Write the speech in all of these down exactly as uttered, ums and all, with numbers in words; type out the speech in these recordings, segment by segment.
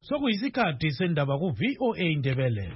sokuyisikhathi sendaba ku V O A Ndebele.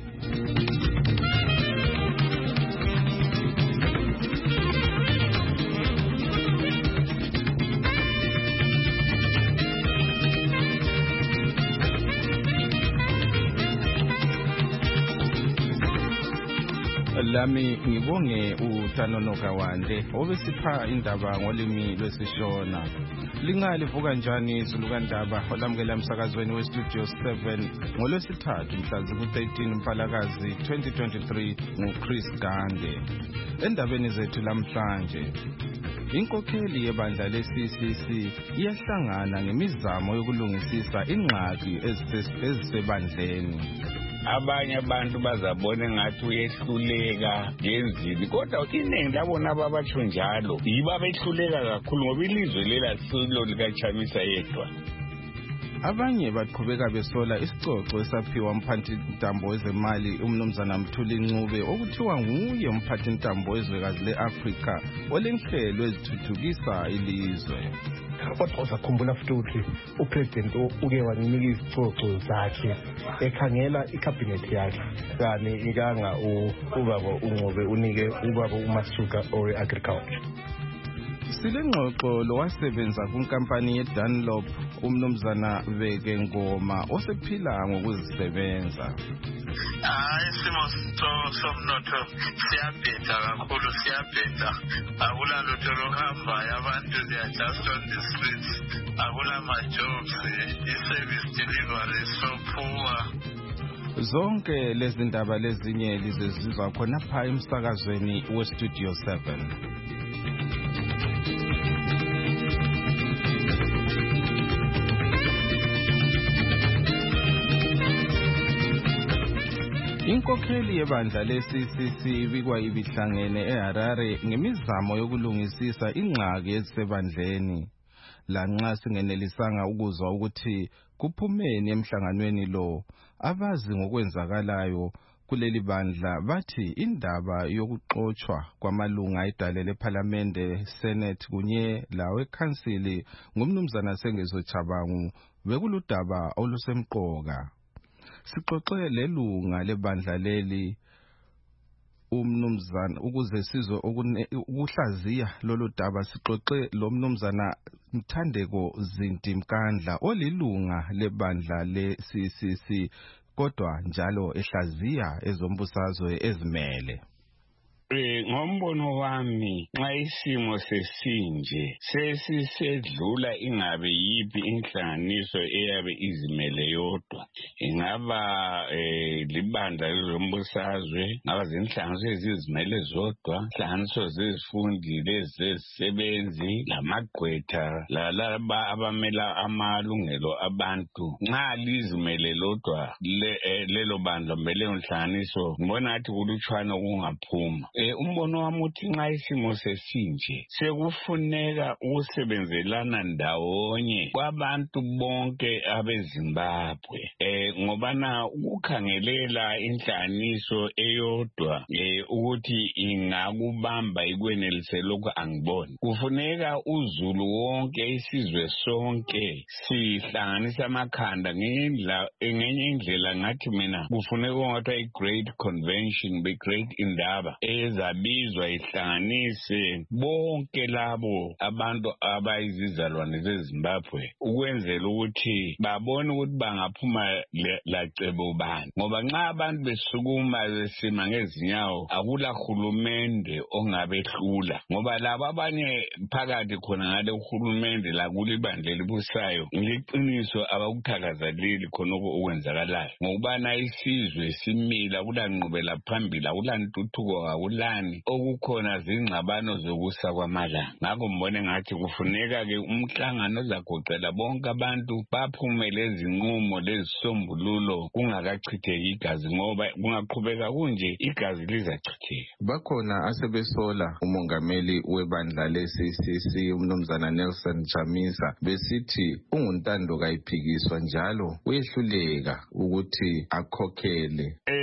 Lami ngibonge uTanono Kawande obesipha indaba ngolimi lwesishona. Lingalivuka njani izulukandaba olamukela emsakazweni weStudio seven ngolwesithathu mhla ziku-thirteen Mpalakazi twenty twenty-three nguChris Gande. Endabeni zethu lamhlanje, inkokheli yebandla le-C C C iyahlangana ngemizamo yokulungisisa ingxaki ezisebandleni. Abanye abantu bazabona ngathi uyehluleka ngenzini, kodwa iningi labona ababatsho njalo yibo abehluleka kakhulu ngoba ilizwe lela silo likaChamisa yedwa. Abanye baqhubeka besola isicoco esaphiwa umphathintambo wezemali umnumzana Mthuli Ncube okuthiwa nguye umphathintambo wezwekazi le-Afrika olenhlelo ezithuthukisa ilizwe. Kodwa uzakhumbula futhi ukuthi upresident uke wanika izicoco zakhe ekhangela ikhabinethi yakhe kani ikanga ubaba uNcube unike ubaba uMasuka owe agriculture. Silengxoxo lowasebenza kunkampani yeDunlop umnumzana Beke Ngoma osephila ngokuzisebenza. Hayi isimo somnotho siyabheda kakhulu, siyabheda. Akula lutho lokuhambayo, abantu they are just on the streets. Akula ma-jobs, i-service delivery is so poor. Zonke lezi ndaba lezinye lizezizwa khona pha emsakazweni weStudio seven. Inkokheli yebandla le-C C C ibikwa ibihlangene eHarare ngemizamo yokulungisisa ingxaki ezisebandleni. Lanxa singenelisanga ukuzwa ukuthi kuphumeni emhlanganweni lo, abazi ngokwenzakalayo kuleli bandla bathi indaba yokuxoxwa kwamalunga edale lePhalamende, Senate kunye lawe Council ngumnumzana Sengezo Chabangu bekuludaba olusemqoka. Sixoxe lelunga lebandla leli umnumzana ukuze sizwe ukuhlaziya lolu daba. Sixoxe lo mnumzana Mthandeko Zinti Mkandla olilunga lebandla le-C C C kodwa njalo ehlaziya ezombusazwe ezimele. Eh ngombono wami nxa isimo sesinje sesisedlula ingabe yipi inhlanganiso eyabe izimele yodwa, ingaba eh libandla lezombusazwe, ngaba zinhlanganiso ezizimele zodwa, inhlanganiso zezifundi lezezisebenzi, lamagqwetha lalaba abamela amalungelo abantu. Nxa lizimele lodwa lelo bandla mbele inhlanganiso ngibona ngathi kulutshwana kungaphuma. Eh umbono wami uthi nxa isimo sesinje sekufuneka ukusebenzelana ndawonye kwabantu bonke abeZimbabwe, eh ngoba na ukukhangelela inhlanganiso eyodwa eh ukuthi ingakubamba ikwenelise lokho angiboni. Kufuneka uzulu wonke, isizwe sonke sihlanganisa amakhanda ngendlela ngenye indlela. Ngathi mina kufuneka ngathi i-great convention, be great indaba ezabizwa ihlanganise bonke labo abantu abayizizalwane zeZimbabwe ukwenzela ukuthi babone ukuthi bangaphuma lacebo bani, ngoba nxa abantu besukuma besima ngezinyawo akula hulumende ongabehlula, ngoba labo abanye phakathi khona ngale uhulumende lakule ibandla elibusayo ngeqiniso abakuthakazaleli khonoko okwenzakalayo, ngokubana isizwe simila kulanqubela phambili, akulantuthuko, akulani okukhona zingxabano zokusa kwamalanga. Ngakho mbone ngathi kufuneka ke umhlangano ozagoqela bonke abantu baphumele izinqumo lezisombululo kungakachitheki igazi, ngoba kungaqhubeka kunje igazi lizachitheka. Bakhona asebesola umongameli webandla le-C C C umnumzana Nelson Chamisa besithi unguntando kayiphikiswa njalo uyehluleka ukuthi akhokhele. Eh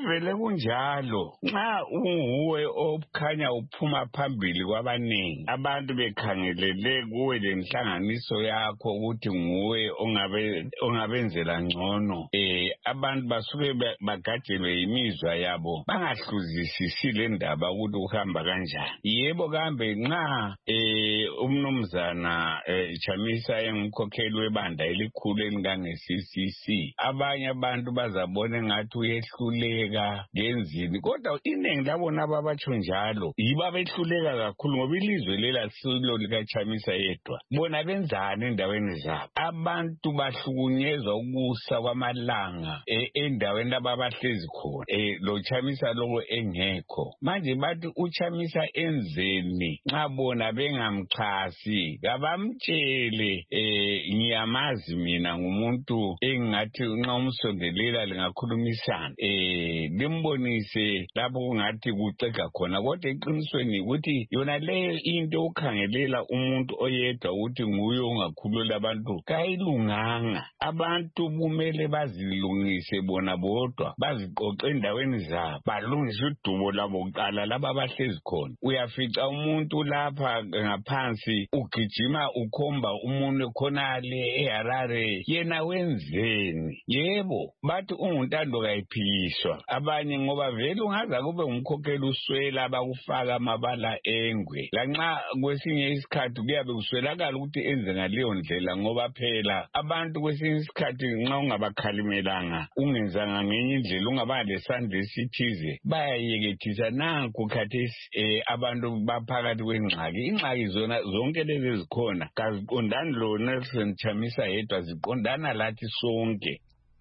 kuvele kunjalo nxa unguwe okhanya uphuma phambili kwabaningi abantu bekhangelele kuwe lenhlanganiso yakho ukuthi nguwe ongabe ongabenzela ngcono eh abantu basuke bagajelwe imizwa yabo bangahluzisisi le ndaba ukuthi uhamba kanjani. Yebo kambe nxa eh umnumzana Chamisa engumkhokheli webandla elikhulu elingane C C C abanye abantu bazabona ngathi uyehluleka ngenzini kodwa iningi labona ababatsho njalo yiba behluleka kakhulu ngoba ilizwe lela silo lika Chamisa yedwa bona benzani endaweni zabo. Abantu bahlukunyezwa ukusa kwamalanga endaweni ababahlezi khona eh lo Chamisa lokho engekho manje bathi uChamisa enzeni nxa bona bengamxhasi kabamtshele eh ngiyamazi mina ngumuntu engathi nxa umsondelela lingakhulumisana eh limbonise lapho kungathi kucega khona kodwa eqinisweni ukuthi yona leyo into ukhangelela umuntu oyedwa ukuthi nguye ongakhulula abantu kayilunganga. Abantu kumele bazilungise bona bodwa baziqoqe endaweni zabo balungise udubo labo kuqala laba abahlezi khona. Uyafica umuntu lapha ngaphansi ugijima ukhomba umuntu khonale eHarare yena wenzeni. Yebo bathi unguntando kayiphikiswa abanye ngoba vele ungaza kube umkhokheli uswela abakufaka amabala engwe lanxa kwesinye isikhathi kuyabe kuswelakala ukuthi enze ngaleyo ndlela ngoba phela abantu kwesinye isikhathi nxa ungabakhalimelanga ungenzanga ngenye indlela ungaba lesandla esithize bayayekethisa nanku khathesi eh, abantu baphakathi kwengxaki. Ingxaki zona zonke lezi ezikhona kaziqondani lo Nelson Chamisa yedwa ziqondana lathi sonke.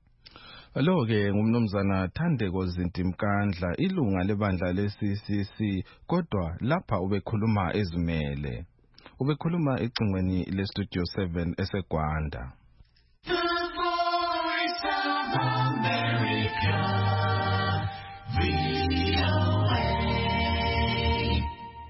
Lo-ke ngumnumzana Thandeko Zintimkandla ilunga lebandla le-C C C kodwa lapha ubekhuluma ezimele ubekhuluma ecingweni le-Studio seven eseGwanda. The Voice of America, V O A.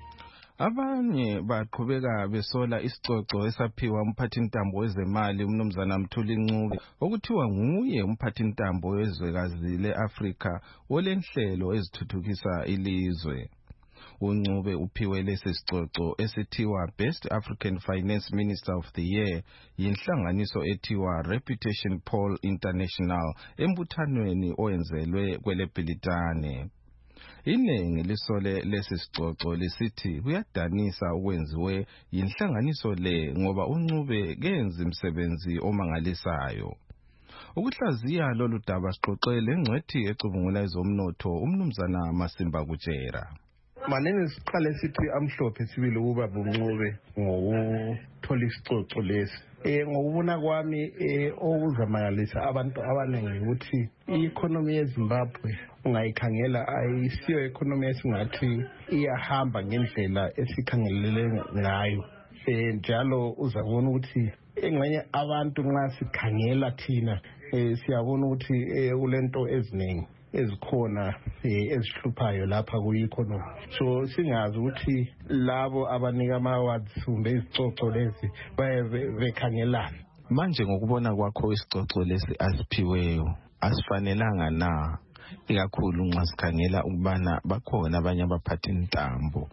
Abanye baqhubeka besola isicoco esaphiwa umphathintambo wezemali umnumzana Mthuli Ncube okuthiwa nguye umphathintambo wezwekazi le-Afrika olenhlelo ezithuthukisa ilizwe. uNcube uphiwe lesi sicoco esithiwa Best African Finance Minister of the Year yinhlanganiso ethiwa Reputation Poll International embuthanweni oyenzelwe kweleBhilitane. Inengi lisole lesi sicoco lisithi kuyadanisa ukwenziwe yinhlanganiso le ngoba uNcube kenzi umsebenzi omangalisayo. Ukuhlaziya lolu daba sixoxele ngcwethi ecubungula ezomnotho umnumzana Masimba Kutshera. Manene siqale sithi amhlophe sibili ukuba buNcube ngokuthola isicoco lesi. Eh ngokubona kwami eh okuzamangalisa abantu abaningi ukuthi i-economy yeZimbabwe ungayikhangela ayisiyo economy esingathi iyahamba ngendlela esikhangelele ngayo. Eh njalo uzabona ukuthi engxenye abantu nxa sikhangela thina eh siyabona ukuthi kulento eziningi ezikhona ezihluphayo lapha ku-economy. So singazi ukuthi labo abanika ama-awards kumbe izicoco lezi baye bekhangelana. Manje ngokubona kwakho isicoco lesi asiphiweyo asifanelanga na ikakhulu nxa sikhangela ukubana bakhona abanye abaphathintambo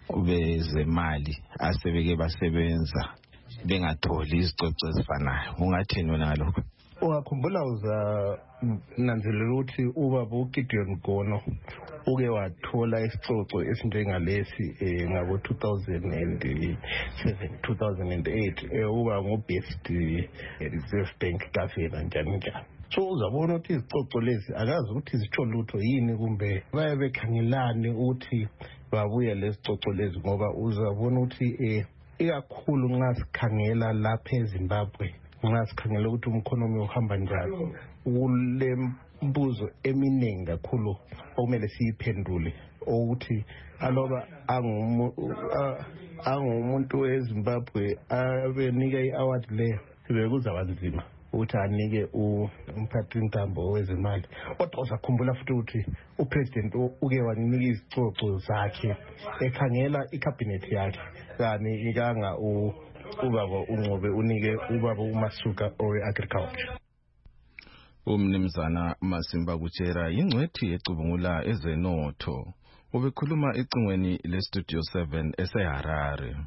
bezemali asebeke basebenza bengatholi izicoco ezifanayo. Ungathini wena ngalokho? Ungakhumbula uza nanzelela ukuthi ubaba uGideon Mgono uke wathola isicoco esinjengalesi eh ngabo two thousand seven two thousand eight eh uba ngo-best Reserve Bank governor njani njani. So uzabona ukuthi izicoco lezi akazi ukuthi zitsho lutho yini kumbe baye bekhangelane ukuthi babuye lesicoco lezi ngoba uzabona ukuthi eh ikakhulu nxa sikhangela lapha eZimbabwe nxa sikhangela ukuthi umkhonomi uhamba njani kule mbuzo eminingi kakhulu okumele siyiphendule ukuthi aloba angumuntu weZimbabwe abenika i-award leyo bekuzaba nzima ukuthi anike umphathintambo wezemali. Kodwa uzakhumbula futhi ukuthi upresident uke wanika izicoco zakhe ekhangela ikhabinethi yakhe kani ikanga ubaba uNcube unike ubaba uMasuka owe-agriculture. Umnumzana Masimba Kuchera ingcwethi ecubungula ezenotho. Ubekhuluma ecingweni leStudio seven eseHarare.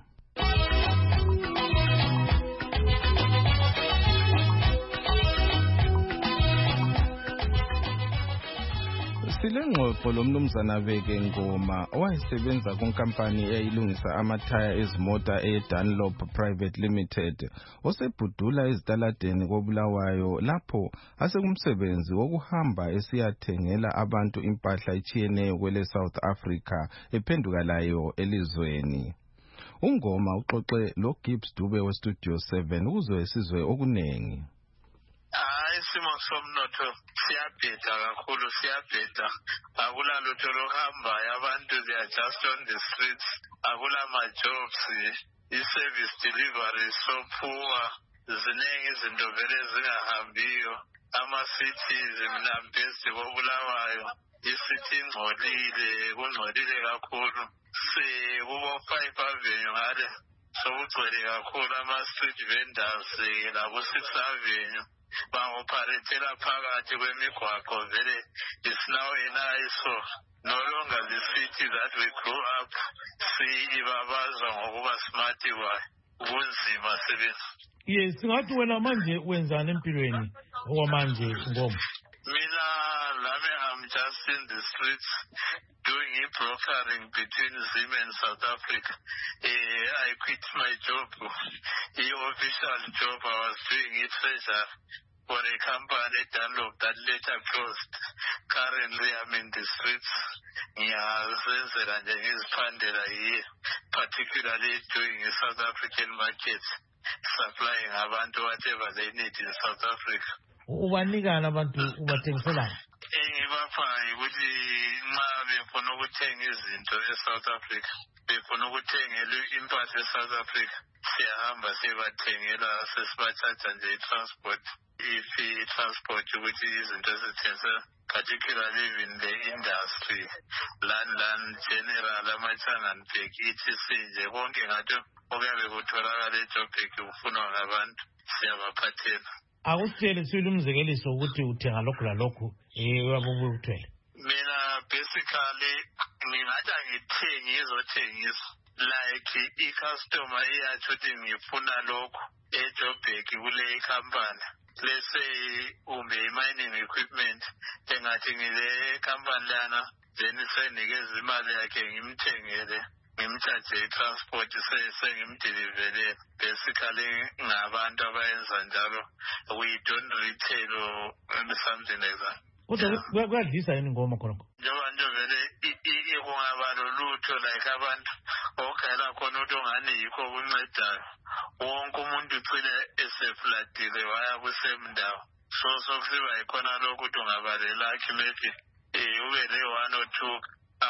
Silengxoxo lomnumzana Beke Ngoma owayesebenza kunkampani eyayilungisa amathaya ezimota eDunlop Private Limited osebhudula ezitaladeni koBulawayo lapho asekumsebenzi wokuhamba esiyathengela abantu impahla ichiyeneyo kwele South Africa ephenduka layo elizweni. uNgoma uxoxe lo Gibbs Dube we Studio seven ukuzwe sizwe okunengi. Isimo somnotho siyabheda kakhulu siyabheda akula lutho lohamba abantu they are just on the streets akula ma jobs i-service delivery so poor ziningi izinto vele zingahambiyo ama-cities mnambezi koBulawayo i-city ingcolile kungcolile kakhulu sekubo-five avenue ngale sokugcwele kakhulu ama-street vendors labo-six avenue bangopharethela phakathi kwemigwaqo vele is now an eyesore no longer the city that we grew up siyibabaza ngokuba smart kwayo kunzima sebenzi. Yes, singathi wena manje wenzani empilweni okwamanje Ngoma? Mina lami I'm just in the streets doing e-brokering between Zim and South Africa. Uh, I quit my job, the official job I was doing it treasure for a company Dunlop that later closed. Currently I'm in the streets. Ngiyazenzela nje ngiziphandela here, particularly doing the South African market, supplying abantu whatever they need in South Africa. Ubanikana abantu ubathengiselana? Engibapha ukuthi nxa befuna ukuthenga izinto eSouth Africa befuna ukuthengela impahla eSouth Africa siyahamba sibathengela sesibachaja nje i-transport if i-transport ukuthi izinto ezithengisela particularly in the industry land land general amaChanganbheg E T C nje konke ngathi okuyabe kutholakala eJoburg kufunwa ngabantu siyabaphathela. Akusitshele sile umzekeliso ukuthi uthenga lokhu lalokhu eh uyabukuthwele. Mina basically ngingathi angithengi izothengisa like i-customer iyathi ukuthi ngifuna lokhu eJoburg kule company. Let's say umbe mining equipment engathi ngile company lana then senikeza imali yakhe ngimthengele ngimthathe i-transport sengimdelivele. Basically ngabantu abayenza njalo we don't retail or something like that. Kodwa kuyadlisa yini Ngoma khonokho? Njengoba nje vele ikungaba lolutho like abantu okhayela khona ukuthi ongane yikho kuncedayo wonke umuntu ugcine eseflatile waya kusemndawo so sokusiba yikhona lokho ukuthi ungabalela akhi maybe ube le one or two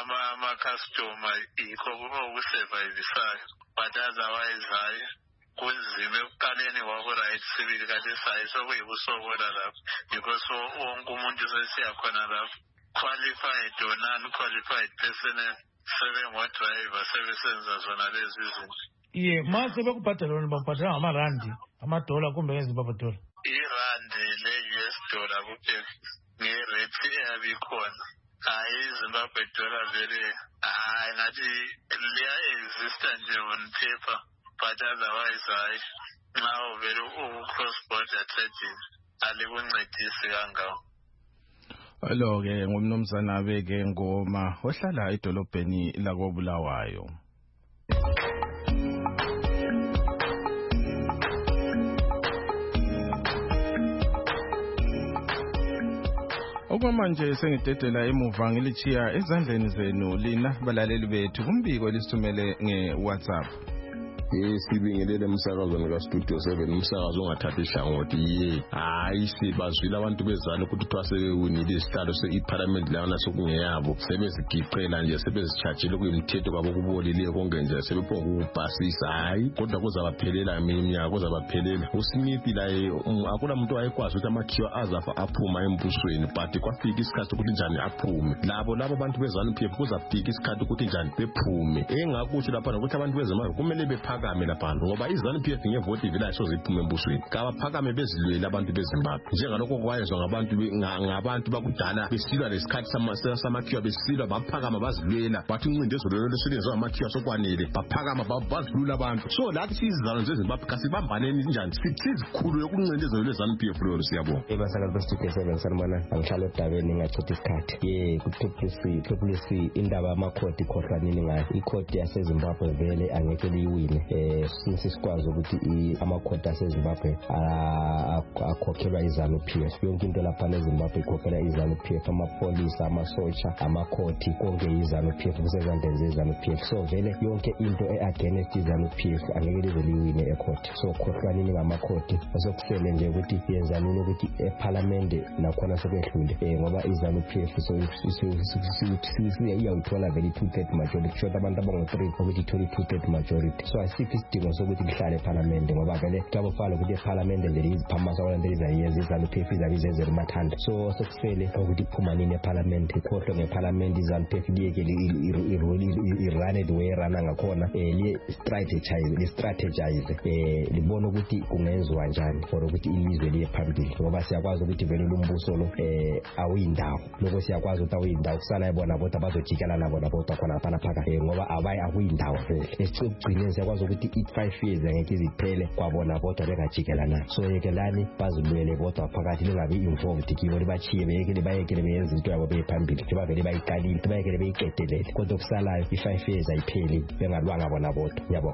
ama-customer yikho okusurvivisayo but otherwise hayi kunzima ekuqaleni kwako-right sibili kade sayi sokuyibusokola lapho because wonke umuntu sesiyakhona lapho qualified or non-qualified personnel sebengodriver sebesenza zona lezi izinto. Iye mase bekubhadala wena babhadala ngamarandi amadola kumbe ngezimbabwe dollar. Irandi le-U S dollar kuphela ngerate eyabikhona hayi izimbabwe dollar vele hayi ngathi liya-exista nje on paper but otherwise hayi nxa uvele uku-cross border trading alikuncedisi kangako. Alo-ke ngumnumzana Beke Ngoma ohlala edolobheni lakoBulawayo. Okwamanje sengidedela emuva ngilichiya ezandleni zenu lina balaleli bethu kumbiko elisithumele nge-WhatsApp. Sibingelele umsakazweni kaStudio seven umsakazo ongathathi ihlangothi ye hayi sibazwile abantu bezana ukuthi kuthiwa sebewinile isihlalo se-parliament lana sokungeyabo sebezigiqela nje sebezitshajile kuyimthetho kwabo kubolileyo konke nje sebephonga ukubhasisa hayi kodwa kuzabaphelela iminyaka kuzabaphelela uSmith laye akula muntu wayekwazi ukuthi amakhiwa azafa aphuma embusweni but kwafika isikhathi ukuthi njani aphume labo labo abantu bezana P F kuzafika isikhathi ukuthi njani bephume engakusho lapha ukuthi abantu bezama kumele bepha kabaphakame lapha ngoba iZANU P F ngevoti ivela soziphume embusweni kabaphakame bezilwela abantu beZimbabwe njengalokho kwayezwa ngabantu ngabantu bakudala besilwa lesikhathi samakhiwa besilwa baphakama bazilwela bathi uncindezelo lolwesilenzwa amakhiwa sokwanele baphakama bazilula abantu so lathi sizizalo zeZimbabwe kasibambaneni njani sizikhulu yokuncindezelo lweZANU P F lo siyabonga ebasakazi bestudio seven sanibona angihlala edabeni ngachitha isikhathi ye kuTriple Triple C indaba yamakhodi ikhohlanini ngayo ikhodi yaseZimbabwe vele angeke liyiwine eh since sikwazi ukuthi amakhodi aseZimbabwe akhokhelwa iZANU P F yonke into lapha eZimbabwe ikhokhelwa iZANU P F amapolisa amasotsha amakhodi konke iZANU P F kusezandleni zeZANU P F so vele yonke into e-against iZANU P F angeke lize liyiwine ekhodi so khohlanini ngamakhodi osokusele nje ukuthi yenzanini ukuthi eParliament nakhona sekwehlule eh ngoba iZANU P F so iyawuthola vele two-thirds majority short abantu abango-three ukuthi ithole two-thirds majority so asikho isidingo sokuthi lihlale eParliament ngoba vele kuyabofala ukuthi eParliament vele iziphamasa kwalanto izayeza iZANU P F izabe izenzela umathanda so sokusele ukuthi iphuma nini eParliament ikhohlwe ngeParliament iZANU P F liyeke irane the way erana ngakhona eh liye strategize li strategize eh libona ukuthi kungenziwa kanjani for ukuthi ilizwe liye phambili ngoba siyakwazi ukuthi vele lumbuso lo eh awuyindawo lokho siyakwazi ukuthi awuyindawo kusala yabona bodwa bazojikela nabo bodwa khona phana phaka eh ngoba abayi akuyindawo vele esicugcine siyakwazi ukuthi i five years angeke iziphele kwabona bodwa bengajikela na so yekelani bazilwele bodwa phakathi lingabi involved kibo libachiye beyekele bayekele beyenza into yabo beyiphambili kuba vele bayiqalile bayekele beyiqedelele kodwa kusalayo i five years ayipheli bengalwanga bona bodwa yabo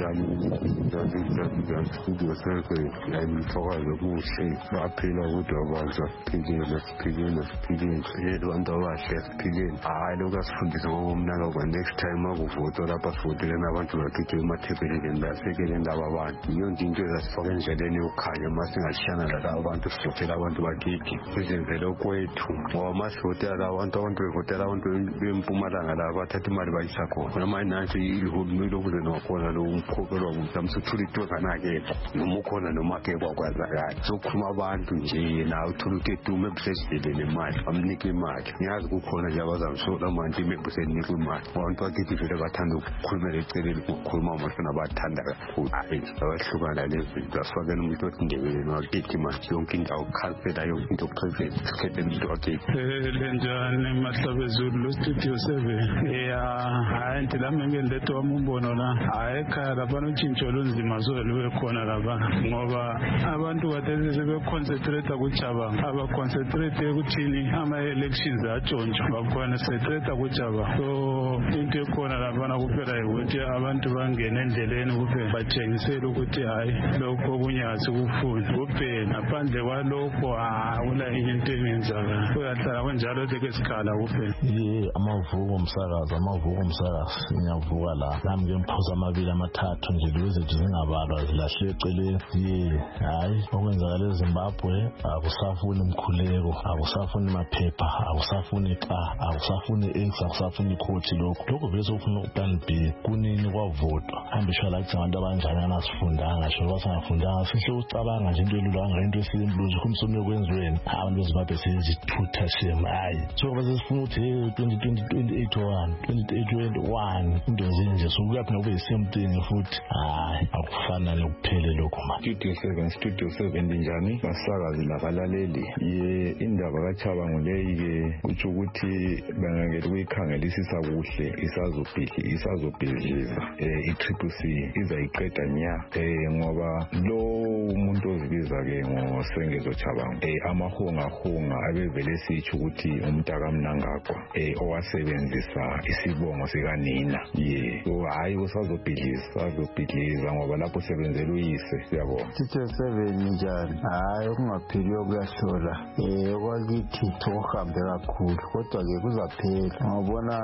ayimfokazi kuhle baphila kodwa baza philile philile philile yedwa abantu abahle philile hayi lokho asifundisa ngokumnaka kwa next time akuvotwa lapha sivotele nabantu bagide emathebeleni lasekele ndaba abantu iyo into ezasifaka endleleni yokukhanya masingashiyana laba abantu sivotela abantu bagide sizenzele okwethu ngoba masivotela abantu abantu bevotela abantu bempumalanga laba bathatha imali bayisa khona noma nansi ihulumeni okuze nokhona lo umkhokelo ukuthi amsuthula itwenganake noma ukhona noma ke kwakwazakala sokukhuluma abantu nje nawe uthola ukuthi edume ebusesidele nemali amnike imali ngiyazi kukhona nje abazamsola manje imebusenika imali abantu bakithi vele bathanda ukukhulumela eceleni ukukhuluma amashona abathanda kakhulu abahlukana lezinto asifakele umuntu othi ndebeleni wakithi manje yonke indawo khansela yonke into president sikhethe umuntu wakithi lenjani Mahlabezulu lo studio seven ya hayi ndilami ngendetho wami umbono la hayi ekhaya lapha notshintsho lunzima zolwe khona lapha ngoba abantu batheze sebeconcentrate kuJabanga abaconcentrate ekuthini ama-elections atshontsha baconcentrate kuJabanga so into ekhona lapha kuphela ukuthi abantu bangene endleleni kuphela batshengisele ukuthi hayi lokho okunye asikufuni kuphela ngaphandle kwalokho akula into engenzakala kuyahlala kunjalo leke sikhala kuphela ye amavuko umsakazi amavuko umsakazi ngiyavuka la nami ngemphuza amabili amathathu nje lezethu zingabalwa zilahle eceleni ye hayi okwenzakala eZimbabwe akusafuni umkhuleko akusafuni maphepha akusafuni iqa akusafuni x akusafuni ikhoti lokho lokho vele sokufuna uplan B kunini kwavotwa hambishwa la kuthi abantu abanjani anasifundanga sho basangafundanga sihle ucabanga nje into elula ngento esimbluzi kumsomi yokwenziweni abantu beZimbabwe sezithutha shem hayi so basifuna ukuthi twenty twenty twenty-eight one twenty twenty-one into zinje so kuyaphi nobe same thing futhi hayi akufana nokuphele lokho ma studio seven studio seven njani basakazi labalaleli ye indaba kaChabangu leyi ke kuthi ukuthi bangangeke uyikhangelisisa kuhle isazobhidli isazobhidliza eh i-Triple C izayiqeda nya eh ngoba lo umuntu ozibiza ke ngoSengezo Chabangu eh amahunga hunga abevele sithi ukuthi umntaka mnangagwa eh owasebenzisa isibongo sikanina ye so hayi usazobhidliza usazobhidliza ngoba lapho sebenzela uyise siyabona Studio seven njani hayi okungapheliyo kuyahlola eh okwakithi thohambe kakhulu kodwa ke kuzaphela ngabona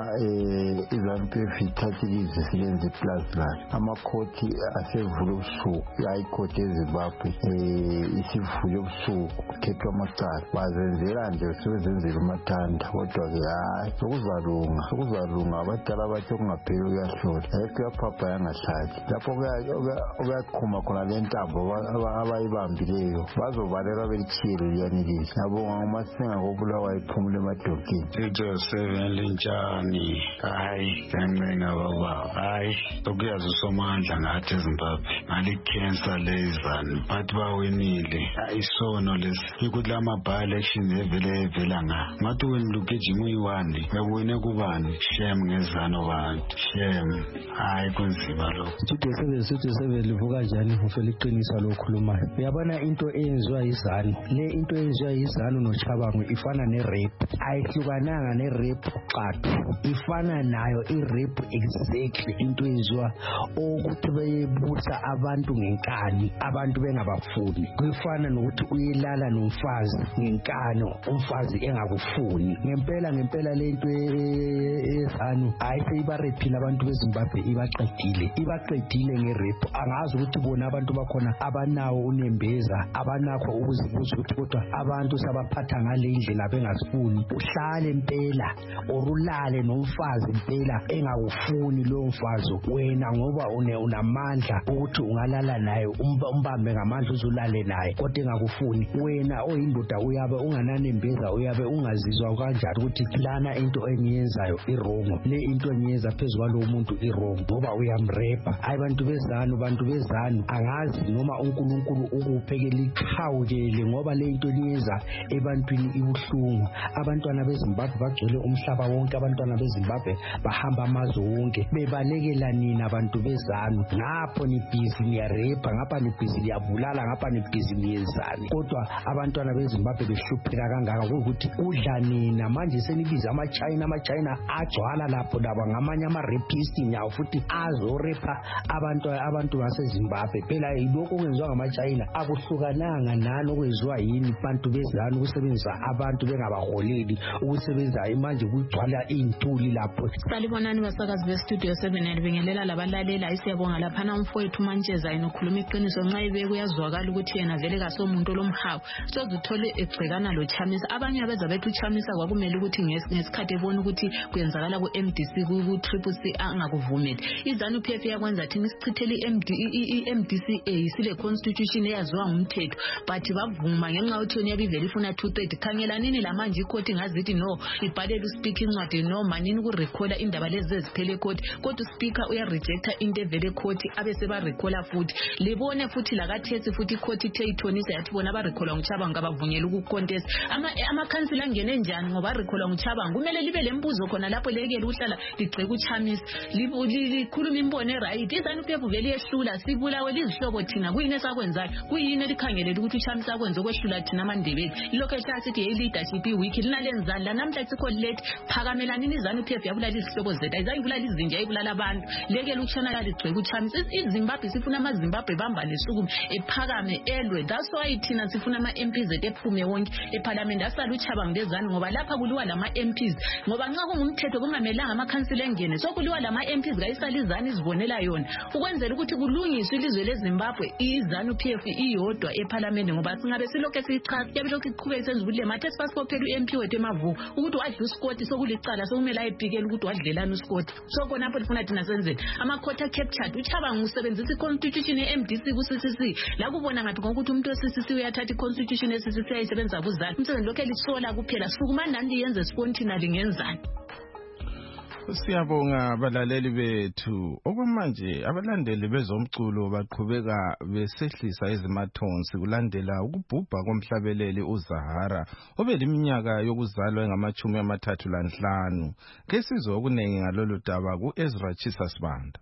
eh iZANU P F ithathilize silenze plus la amakhoti asevula ubusuku high court eZimbabwe eh isivule ubusuku bakhethwa amacala bazenzela nje sebezenzela umathanda kodwa-ke hayi sokuzalunga sokuzalunga abadala bathi okungapheli kuyahlola ayikho yaphapha yangahlali lapho kuyaqhuma khona le ntambo abayibambileyo bazobalelwa belithiyele liyanelisa yabonga ngomasinga kobulawayo iphumule emadokeni Studio seven linjani hayi ngencenga baba hayi sokuyazi usomandla ngathi eZimbabwe ngale-cancer lezani bathi bawinile isono lesi ukuthi la ma-by-election evele evela nga ngathi wena lugijima uyi-one bekuwine kubani shame ngezano bantu shame hayi kunzima lokho Studio seven Studio seven livuka njani ufela iqinisa lokhulumayo uyabona into eyenziwa yizanu le into eyenziwa yizanu noChabangu ifana ne-rape ayihlukananga ne-rape qathu ifana nayo i-rape exactly into eyenziwa ukuthi beyebusa abantu ngenkani abantu bengabafuni kufana nokuthi uyelala nomfazi ngenkano umfazi engakufuni ngempela ngempela lento ezanu hayi seyibarephile abantu beZimbabwe ibaqedile ibaqedile nge-rape angazi ukuthi bona abantu bakhona abanawo unembeza abanakho ukuzibuza ukuthi kodwa abantu sabaphatha ngale indlela bengazifuni uhlale impela orulale nomfazi impela engakufuni lo mfazi wena ngoba unamandla ukuthi ungalala naye umbambe ngamandla uzulale naye kodwa engakufuni wena oyindoda uyabe ungananembeza uyabe ungazizwa kanjani ukuthi lana into engiyenzayo irongo le into engiyenza phezulu kwalo muntu irongo ngoba uyamrepa hayi bantu bezanu bantu bezanu angazi noma uNkulunkulu ukuphekela ikhawukele ngoba le into liyenza ebantwini ibuhlungu abantwana beZimbabwe bagcwele umhlaba wonke abantwana beZimbabwe bahamba amazwe wonke bebalekela nina abantu bezanu ngapho ni busy niyarepa ngapha ni busy niyabulala ngapha ni busy niyenzani kodwa abantwana beZimbabwe behlupheka kangaka ukuthi udla nina manje senibiza ama-China ama-China agcwala lapho laba ngamanye ama-rapist nyawo futhi azorepa abantu abantu baseZimbabwe phela ilokho okwenziwa ngama-China akuhlukananga nani okwenziwa yini bantu bezanu ukusebenzisa abantu bengabaholeli ukusebenza manje kugcwala iy'ntuli lapho salibonani basakazi bestudio seven libingelela labalalela isiyabonga laphana umfowethu Mantsheza yena ukhuluma iqiniso nxa ibe kuyazwakala ukuthi yena vele kasomuntu olomhawu soze uthole egcekana lo Chamisa abanye abeza bethu uChamisa kwakumele ukuthi ngesikhathi ebona ukuthi kuyenzakala ku-M D C ku-Triple C angakuvumeli izanu P F yakwenza thina isichithele i-M D C A sile constitution eyaziwa ngumthetho but bavuma ngenxa yokuthi yona yabivele ifuna two thirty khangela nini lamanje ikhoti ngazithi no ibhalele uspeak incwadi no manini ukurekhola indaba lezi eziphele ekhoti kodwa uspeaker uyarejecta into evele ekhoti abese barekhola futhi libone futhi lakathesi futhi ikhoti ithe ithonisa yathi bona abarekhola nguChabangu abavunyela ukucontest amakhansila angene njani ngoba arekhola nguChabangu kumele libe lembuzo khona lapho lekele uhlala ligceka uChamisa likhuluma imbono eright izanu P F vele yehlula sibulawe lizihlobo thina kuyini esakwenzayo kuyini elikhangelele ukuthi uChamisa akwenze okwehlula thina amandebeli ilokho ehlala sithi hey leadership iwiki linalenzani la namhla sikho late phakamelanini izanu P F yabulala izihlobo zethu ayizayibulala izinja ayibulala abantu lekele ukutshana kaligceka uChamisa iZimbabwe sifuna amaZimbabwe bamba lesuku ephakame elwe that's why thina sifuna ama-M Ps zethu ephume wonke eParliament asala uChabangu lezanu ngoba lapha kuliwa lama-M Ps ngoba nxa kungumthetho kungamelanga amakhansila engene sokuliwa lama-M Ps kayisala izanu izibonela yona ukwenzela ukuthi kulungiswe ilizwe leZimbabwe izanu P F iyodwa eParliament ngoba singabe silokho siyichaza yabe lokho iqhubeke senza ubule mathe sipasipophela u-M P wethu emavuko ukuthi wadla uScott sokulicala sokumele ayibhikele ukuthi wadlelana uScott so khona apho lifuna thina senzeni amakhota captured uChabangu usebenzisa iconstitution ye-M D C ku-C C C la kubona ngathi ngokuthi umuntu we-C C C uyathatha iconstitution ye-C C C ayisebenza kuzanu umsebenzi lokho elisola kuphela sukumani nani yenze spontinally ngenzani Siyabonga abalaleli bethu okwamanje abalandeli bezomculo baqhubeka besehlisa ezimathonsi kulandela ukubhubha komhlabeleli uZahara obeliminyaka yokuzalwa engamachumi amathathu lanhlanu kesizwe okunengi ngalolu daba ku-Ezra Chisasibanda.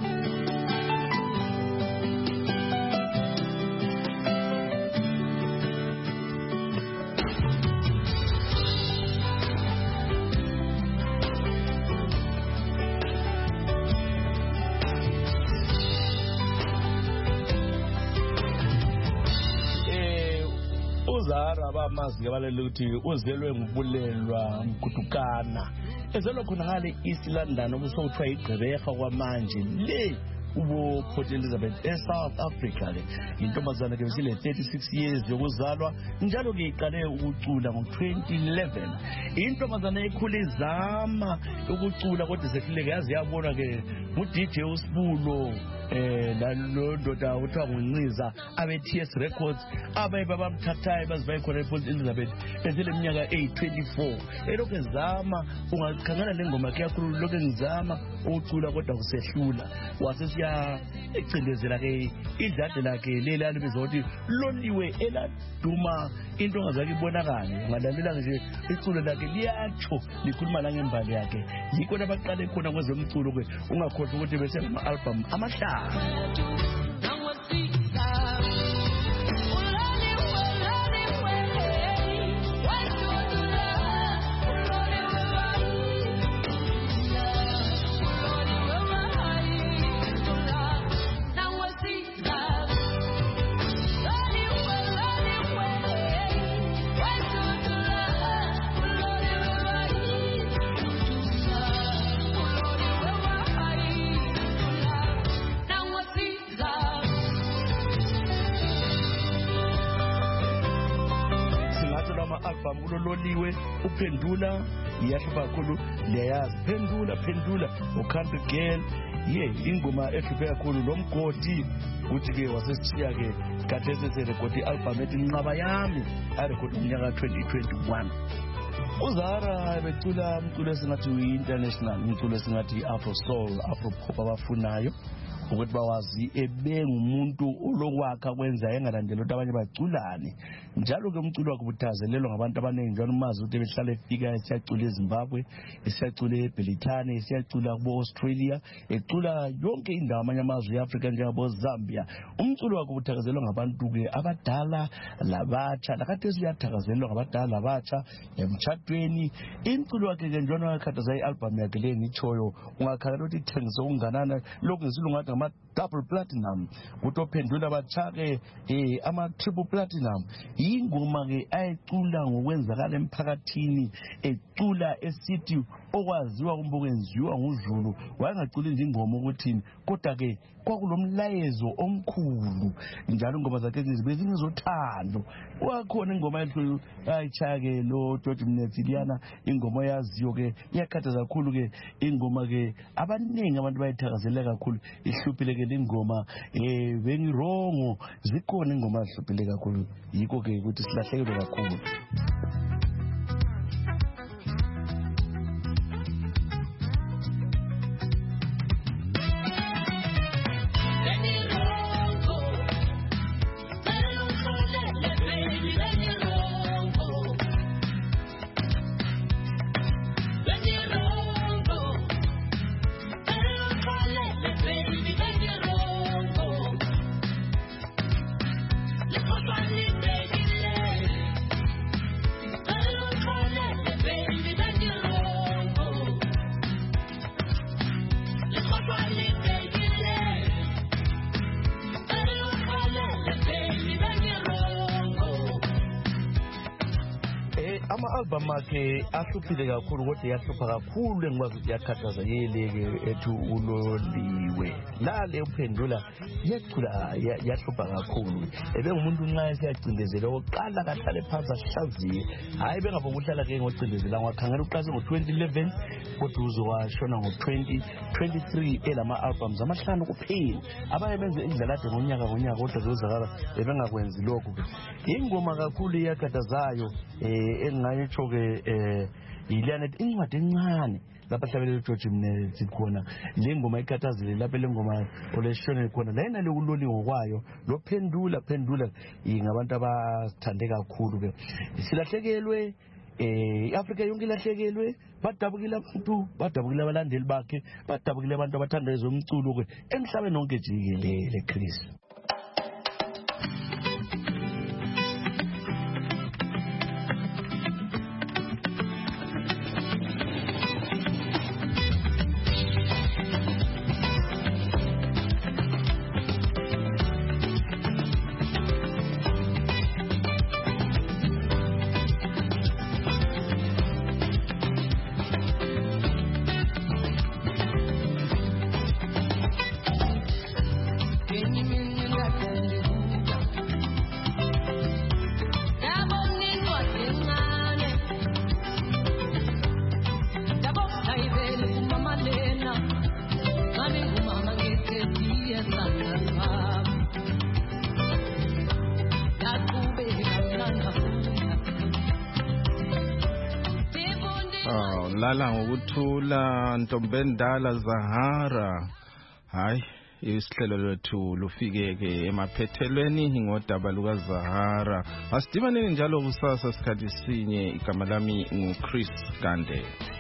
uZahara abamazi ngabalele ukuthi uzelwe ngubulelwa mkutukana ezelwe khona ngale East London obusokuthiwa igqebeha kwamanje le ubo Port Elizabeth eSouth Africa le intombazana ke besile thirty-six years yokuzalwa njalo ke iqale ukucula ngo-twenty eleven intombazana ekhule izama ukucula kodwa sehluleke yazi yabona ke ngu-D J uSibulo eh nalo ndoda uthiwa nguNciza abe-T S Records abaye babamthathayo bazibaye khona ePort Elizabeth ezile minyaka eyi twenty-four elokhu ezama ungakhangela le ngoma yakhe yakhulu lokhu ngizama ukucula kodwa kusehlula wasesiya ecindezela ke idlade lakhe leli alibiza ukuthi loliwe eladuma into ongazake ibonakale ungalalela nje iculo lakhe liyatsho likhuluma la ngembali yakhe yikho abaqale khona kwezomculo ke ungakhohlwa ukuthi bese ama album amahlanu uloliwe uphendula iyahlupa kakhulu liyayazi phendula phendula ucountry girl ye ingoma ehluphe kakhulu lomgodi kuthi ke wasesithiya ke kathese serekodi album ethi Nqaba Yami arekhodi umnyaka twenty twenty-one uZara becula umculo esingathi uyi-international umculo esingathi afro soul afro pop abafunayo ukuthi bawazi ebengumuntu olokwakha kwenza engalandela ukuthi abanye baculane njalo ke umculo wakhe ubuthazelelwa ngabantu abaningi njalo umazi ukuthi behlala efika esiyacula eZimbabwe esiyacula eBelitane esiyacula kubo Australia ecula yonke indawo amanye amazwe eAfrica njengabo Zambia umculo wakhe ubuthazelelwa ngabantu ke abadala labatsha lakathi siyathakazelelwa ngabadala labatsha emthatweni imculo wakhe ke njalo wakhathaza ialbum yakhe le ngichoyo ungakhangela ukuthi ithengise unganana lokhu ngesilungu ama double platinum utophendula bachake eh ama triple platinum ingoma ke ayicula ngokwenzakala emphakathini ecula esithi okwaziwa kumbokwenziwa nguZulu wayengaculi nje ingoma ukuthini kodwa ke kwakulomlayezo omkhulu njalo ingoma zakhe bezingezothando wakhona ingoma ehlo ayichaya ke lo George Mnetsiliana ingoma yaziyo ke iyakhathaza kakhulu ke ingoma ke abaningi abantu bayithakazela kakhulu ihluphile ke ingoma eh bengirongo zikhona ingoma ehluphile kakhulu yikho ke ukuthi silahlekelwe kakhulu ama-album akhe ahluphile kakhulu kodwa yahlupha kakhulu engikwazi ukuthi yakhathaza yeleke ethu uloliwe lale uphendula yecula yahlupha kakhulu ebengumuntu nxa esiyacindezela oqala kahlale phansi ahlaziye hayi bengabonga ukuhlala ke ngocindezela ngakhangela uqase ngo-twenty eleven kodwa uzowashona ngo-twenty twenty-three elama-albums amahlanu kuphela abanye benze indlalade ngonyaka ngonyaka kodwa zozakala bebengakwenzi lokhu ingoma kakhulu iyakhathazayo um engayitsho ke eh yilana incwadi encane lapha hlabelele George Mnezi khona le ngoma ikhathazile lapha le ngoma oleshone khona la ina lokuloli ngokwayo lophendula phendula ngabantu abathande kakhulu ke silahlekelwe eh iAfrica yonke ilahlekelwe badabukile abantu badabukile abalandeli bakhe badabukile abantu abathanda ezomculo ke emhlabeni wonke jikelele Chris lala ngokuthula Ntombendala Zahara. Hayi isihlelo lethu lufike-ke emaphethelweni ngodaba luka Zahara. Asidibaneni njalo kusasa sikhathi sinye. Igama lami nguChris Gande.